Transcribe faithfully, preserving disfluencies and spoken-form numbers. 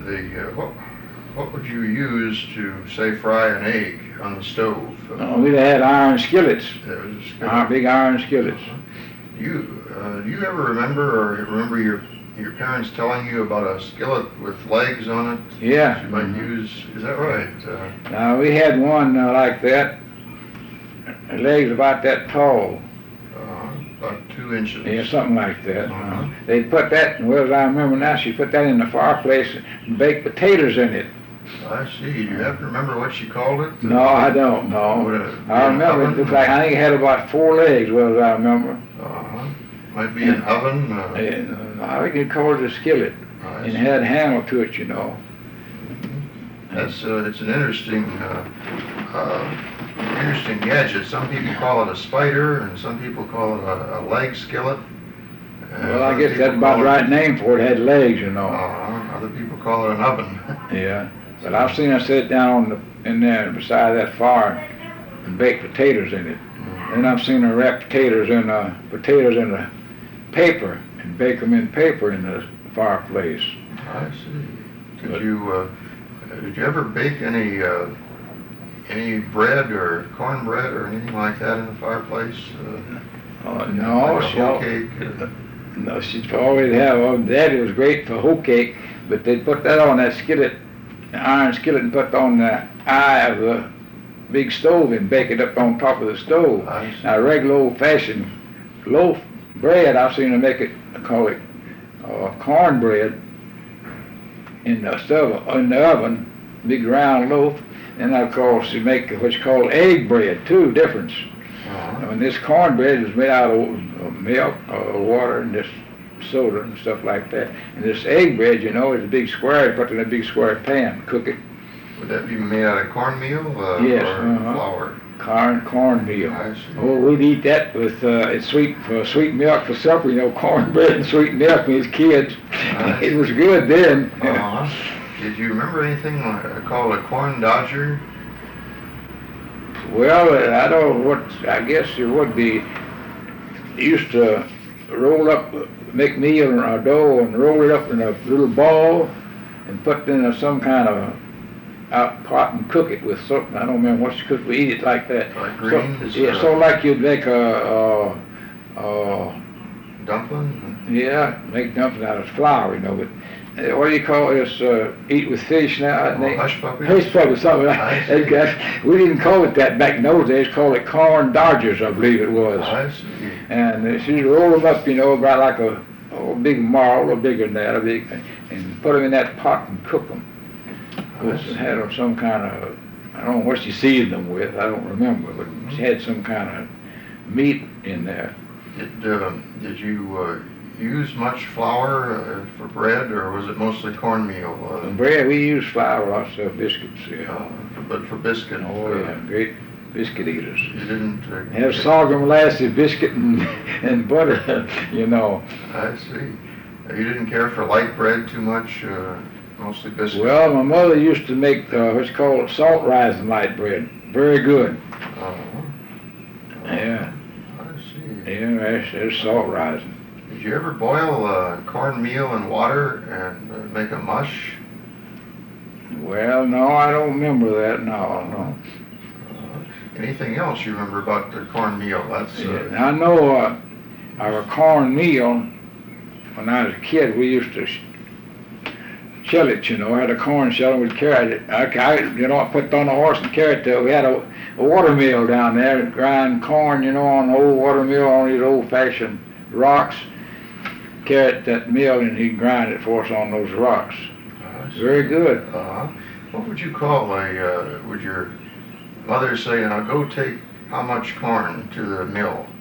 the uh, what, what would you use to, say, fry an egg on the stove? Uh, we had iron skillets, There was a skillet. iron, big iron skillets. You, uh, do you ever remember or remember your your parents telling you about a skillet with legs on it? Yeah. You might Mhm. use, is that right? Uh, Now, we had one uh, like that, the legs about that tall, uh, about two inches. yeah, something like that. Uh-huh. Uh, they put that, well, as I remember now, she put that in the fireplace and baked potatoes in it. I see. Do you happen to remember what she called it? No, I don't, no. Would it be I an remember, it oven? looked like, I think it had about four legs, well, as I remember. Uh-huh. Might be an oven. Uh, And, uh, I think it called it a skillet, I and it see. had a handle to it, you know. That's uh, it's an interesting, uh, uh, interesting gadget. Some people call it a spider, and some people call it a, a leg skillet. And Well, I other guess people that's about call the it- right name for it, it had legs, you know. Uh, other people call it an oven. Yeah, but I've seen her sit down on the, in there beside that fire and bake potatoes in it. And I've seen her wrap potatoes in, uh, potatoes in the paper and bake them in paper in the fireplace. I see. Did But- you uh, did you ever bake any uh, any bread or cornbread or anything like that in the fireplace? Uh, Uh, no, like a she, hoe al- cake. Uh, no, she'd always have, oh, Daddy was great for hoe cake, but they'd put that on that skillet, the iron skillet, and put on the eye of the big stove and bake it up on top of the stove. I see. Now, regular old-fashioned loaf bread, I've seen her make it, I call it uh, cornbread in the stove, in the oven, big round loaf. And of course, she make what's called egg bread too, difference. uh-huh. And this cornbread is made out of uh, milk, uh, water, and this soda and stuff like that. And this egg bread, you know, is a big square, you put it in a big square pan, cook it, Would that be made out of cornmeal uh, Yes, or uh-huh. flour? corn, cornmeal. I see. Oh, we'd eat that with uh, it's sweet for sweet milk for supper. You know, cornbread and sweet milk when we was kids. Nice. It was good then. Uh-huh. Did you remember anything uh, called a corn dodger? Well, uh, I don't know what. I guess it would be. Used to roll up, make meal in our dough and roll it up in a little ball, and put it in a, some kind of out pot and cook it with something. I don't remember what you cook. We eat it like that. Like So, greens? yeah, uh, so like you'd make a. a, a dumpling? Yeah, make dumpling out of flour, you know, but uh, what do you call this, uh, eat with fish now? Oh, They- hush puppies? Hush puppies, something like I that. see. That- We didn't call it that back in those days, called it corn dodgers, I believe it was. I see. And uh, she'd roll them up, you know, about like a, a big marl, or bigger than that, a big, and put them in that pot and cook them. With, see. had some kind of, I don't know what she seasoned them with, I don't remember, but she had some kind of meat in there. Did, um, did you uh, use much flour uh, for bread, or was it mostly cornmeal? And Uh, bread, we use flour, lots of biscuits, yeah. uh, but for biscuit, Oh, uh, yeah, great biscuit eaters. you didn't... Uh, Have sorghum molasses biscuit and, and butter, you know. I see. Uh, You didn't care for light bread too much, uh, mostly biscuit? Well, my mother used to make uh, what's called salt rising light bread. Very good. Uh, Yeah, I see. yeah, that's, that's salt rising. Did you ever boil uh, cornmeal in water and uh, make a mush? Well, no, I don't remember that. No, no. Uh, anything else you remember about the cornmeal? That's Yeah, uh, I know uh, our cornmeal, when I was a kid, we used to sh- shell it, you know, had a corn shell and we'd carry it. I, I, you know, put it on a horse and carry it to, we had a, a water mill down there, grind corn, you know, on the old water mill, on these old-fashioned rocks. Carry it to that mill and he'd grind it for us on those rocks. uh, Very good. Uh, what would you call a, uh, would your mother say, now go take how much corn to the mill?